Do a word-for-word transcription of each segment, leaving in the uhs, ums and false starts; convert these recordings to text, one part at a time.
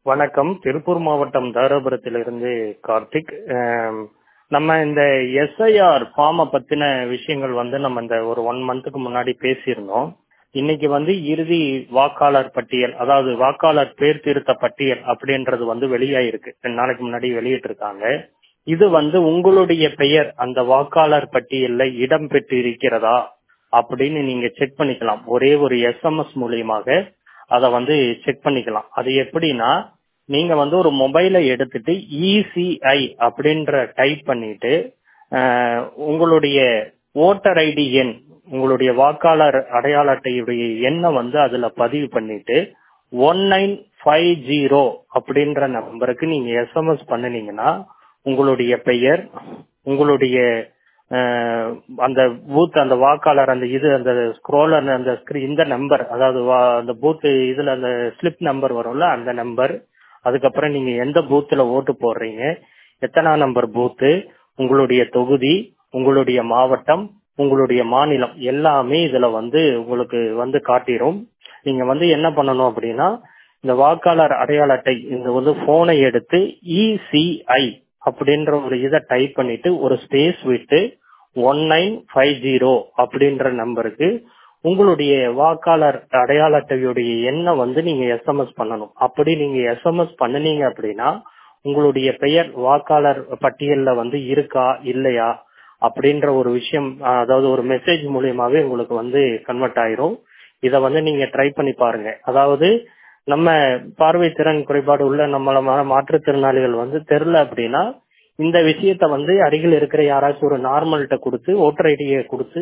வணக்கம். திருப்பூர் மாவட்டம் தாராபுரத்திலிருந்து கார்த்திக். அம், நம்ம இந்த எஸ்ஐஆர் ஃபார்மை பத்தின விஷயங்கள் வந்து நம்ம இந்த ஒரு ஒன் மந்த்துக்கு முன்னாடி பேசியிருந்தோம். இன்னைக்கு வந்து இறுதி வாக்காளர் பட்டியல், அதாவது வாக்காளர் பேர் திருத்த பட்டியல் அப்படின்றது வந்து வெளியாயிருக்கு. ரெண்டு நாளைக்கு முன்னாடி வெளியிட்டு இருக்காங்க. இது வந்து உங்களுடைய பெயர் அந்த வாக்காளர் பட்டியல்ல இடம் பெற்று இருக்கிறதா அப்படின்னு நீங்க செக் பண்ணிக்கலாம். ஒரே ஒரு எஸ்எம்எஸ் மூலியமாக அதை வந்து செக் பண்ணிக்கலாம். அது எப்படின்னா, நீங்க வந்து ஒரு மொபைலை எடுத்துட்டு இசிஐ அப்படின்ற டைப் பண்ணிட்டு அஹ், உங்களுடைய ஓட்டர் ஐடி எண், உங்களுடைய வாக்காளர் அடையாள அட்டையுடைய எண்ணை வந்து அதுல பதிவு பண்ணிட்டு ஒன் நைன் ஃபைவ் ஜீரோ அப்படின்ற நம்பருக்கு நீங்க எஸ்எம்எஸ் பண்ணினீங்கன்னா உங்களுடைய பெயர், உங்களுடைய அஹ், அந்த பூத், அந்த வாக்காளர் அந்த இது அந்த ஸ்க்ரோலர் அந்த screen- இந்த நம்பர், அதாவது வா- அந்த பூத் இதுல அந்த ஸ்லிப் நம்பர் வரும்ல அந்த நம்பர், அதுக்கப்புறம் நீங்க எந்த பூத்துல ஓட்டு போடுறீங்க, எத்தனாம் நம்பர் பூத்து, உங்களுடைய தொகுதி, உங்களுடைய மாவட்டம், உங்களுடைய மாநிலம் எல்லாமே இதுல வந்து உங்களுக்கு வந்து காட்டிரும். நீங்க வந்து என்ன பண்ணணும் அப்படின்னா, இந்த வாக்காளர் அடையாள அட்டை இந்த வந்து போனை எடுத்து இசிஐ அப்படின்ற ஒரு இதை டைப் பண்ணிட்டு ஒரு ஸ்பேஸ் விட்டு ஒன் நைன் ஃபைவ் ஜீரோ அப்படின்ற நம்பருக்கு உங்களுடைய வாக்காளர் அடையாள அட்டையுடைய எண்ணை வந்து நீங்க எஸ்எம்எஸ் பண்ணணும். அப்படி நீங்க எஸ்எம்எஸ் பண்ணுனீங்க அப்படின்னா உங்களுடைய பெயர் வாக்காளர் பட்டியல்ல வந்து இருக்கா இல்லையா அப்படின்ற ஒரு விஷயம், அஹ், அதாவது ஒரு மெசேஜ் மூலியமாவே உங்களுக்கு வந்து கன்வெர்ட் ஆயிரும். இதை வந்து நீங்க ட்ரை பண்ணி பாருங்க. அதாவது நம்ம பார்வை திறன் குறைபாடு உள்ள நம்மள மா- மாற்றுத்திறனாளிகள் வந்து தெரியல அப்படின்னா இந்த விஷயத்த வந்து அருகில் இருக்கிற யாராச்சும் ஒரு நார்மல்கிட்ட கொடுத்து ஓட்டர் ஐடியை கொடுத்து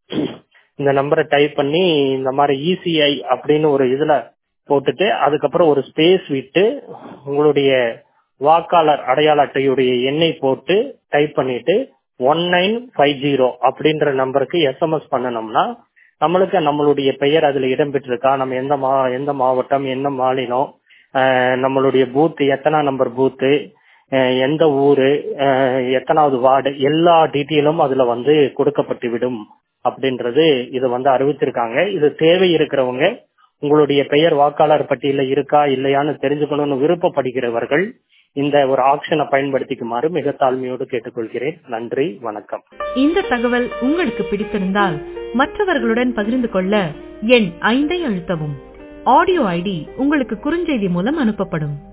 இந்த நம்பரை டைப் பண்ணி இந்த மாதிரி இசிஐ அப்படின்னு ஒரு இதுல போட்டுட்டு அதுக்கப்புறம் ஒரு ஸ்பேஸ் விட்டு உங்களுடைய வாக்காளர் அடையாள அட்டையுடைய எண்ணை போட்டு டைப் பண்ணிட்டு ஒன் நைன் ஃபைவ் ஜீரோ அப்படின்ற நம்பருக்கு எஸ்எம்எஸ் பண்ணணும்னா நம்மளுக்கு நம்மளுடைய பெயர் அதுல இடம்பெற்றிருக்கா, நம்ம எந்த மா எந்த மாவட்டம், என்ன மாநிலம், அஹ், நம்மளுடைய பூத் எத்தனா நம்பர் பூத்து, அஹ், எந்த ஊரு, அஹ், எத்தனாவது வார்டு, எல்லா டீட்டெயிலும் அதுல வந்து கொடுக்கப்பட்டு விடும் அப்படின்றது இது வந்து அறிவிச்சிருக்காங்க. இது தேவை இருக்கிறவங்க, உங்களுடைய பெயர் வாக்காளர் பட்டியல இருக்கா இல்லையான்னு தெரிஞ்சுக்கணும்னு விருப்பப்படுகிறவர்கள் இந்த ஒரு ஆப்ஷனை பயன்படுத்திக்குமாறு மிக தாழ்மையோடு கேட்டுக்கொள்கிறேன். நன்றி, வணக்கம். இந்த தகவல் உங்களுக்கு பிடித்திருந்தால் மற்றவர்களுடன் பகிர்ந்து கொள்ள எண் ஐந்தை அழுத்தவும். ஆடியோ ஐடி உங்களுக்கு குறுஞ்செய்தி மூலம் அனுப்பப்படும்.